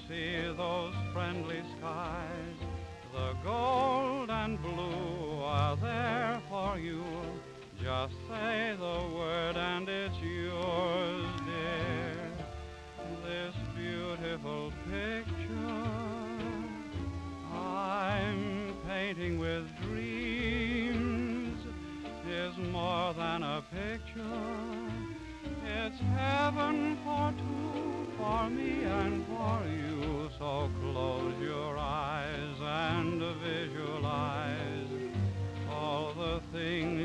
see those friendly skies, the gold and blue are there for you. Just say the word and it's yours, dear. This beautiful picture I'm painting with dreams is more than a picture. It's heaven for two, for me and for you. So close your eyes and visualize all the things